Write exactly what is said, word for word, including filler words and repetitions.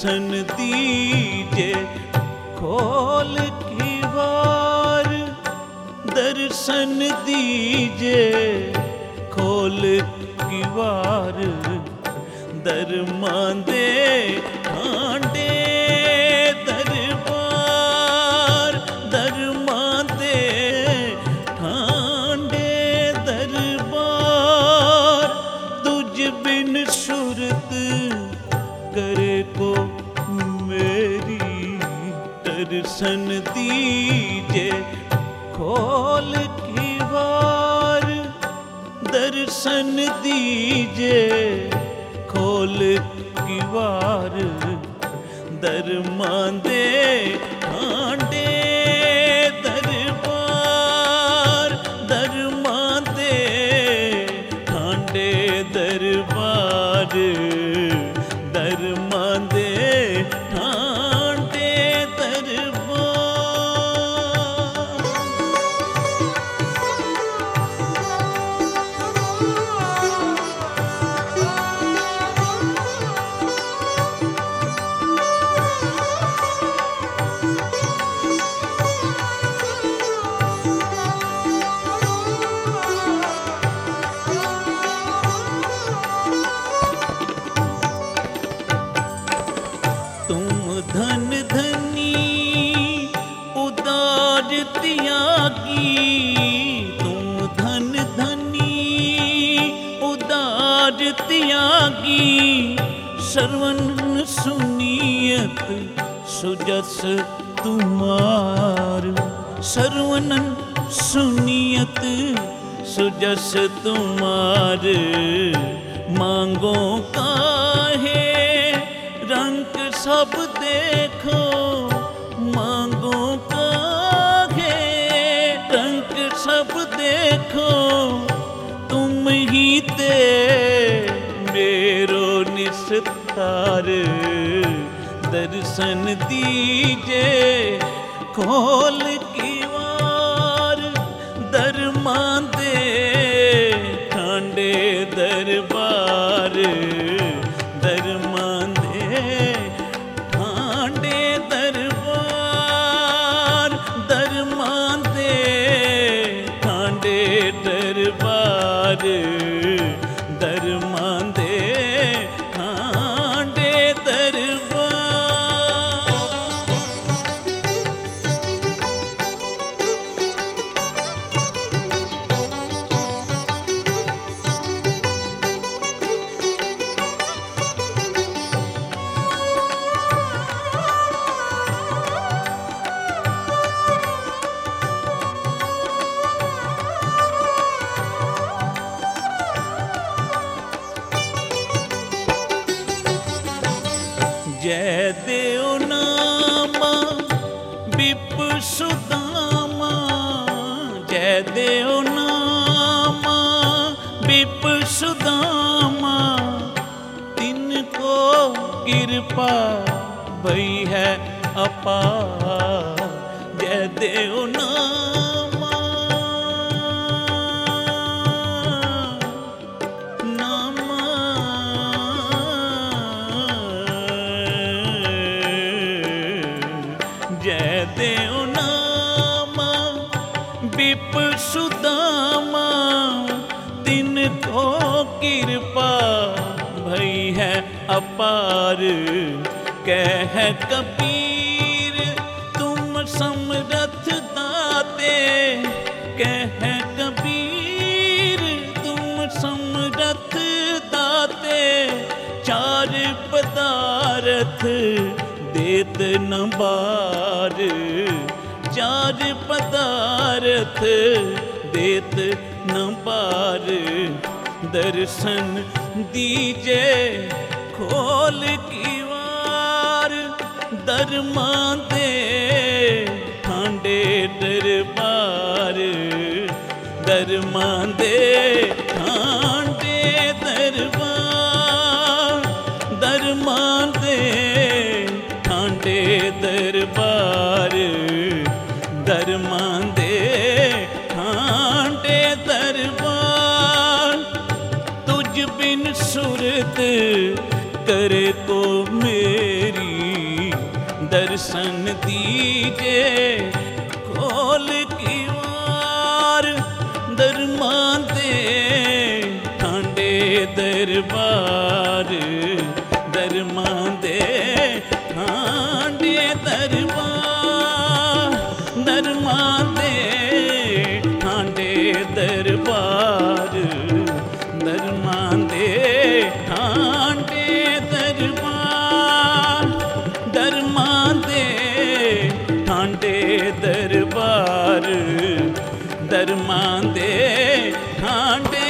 दर्शन दीजे खोल की वार, दर्शन दीजे खोल की वार, दरमा दे हांडे दरबार, दरमा दे हांडे दरबार, तुझ बिन सुरत करे को मेरी, दर्शन दीजे खोल की वार, दर्शन दीजे खोल की वार, दरमा दे हांडे दरबार, दरमा दे हांडे दरबार, दरमा दे हांडे दरबार। धन धनी उदार त्यागी, तुम धन धनी उदार त्यागी, श्रवण सुनियत सुजस तुमार, श्रवण सुनियत सुजस तुमार, मांगो काहे रंग सब देखो, मांगो काहे रंग सब देखो, तुम ही ते मेरो निस्तार, दर्शन दीजे खोल की वार, दरमा दे हांडे दरबार, दरमा दे हांडे दरबार, दरमा दे हांडे दरबार, दरमा दे हांडे दरबार। जय देव नामा विप सुदामा, जय देव नामा विप सुदामा, तिनको कृपा भई है अपार, जय देव नामा नामा, जय देव नामा विप सुदामा, तिनको कृपा भई है अपार, कह कबीर तुम समरथ दाते, कह कबीर तुम समरथ दाते, चार पदार्थ देत न बार, चार पदार्थ देत न बार, दर्शन दीजे खोल की वार, दरमा दे हांडे दरबार, दरमा दे हांडे दरबार, दरमा दे हांडे दरबार, दरमा दे हांडे दरबार, तुझ बिन सुरत करे को मेरी, जे खोल की वार दरमान दे ठांडे दरबार दरमान दे ठांडे दरबार दरमान दे ठांडे दरबार दरमान दे ठांडे दरबार दरमान दे ठांडे दरबार दरमान दे ठांडे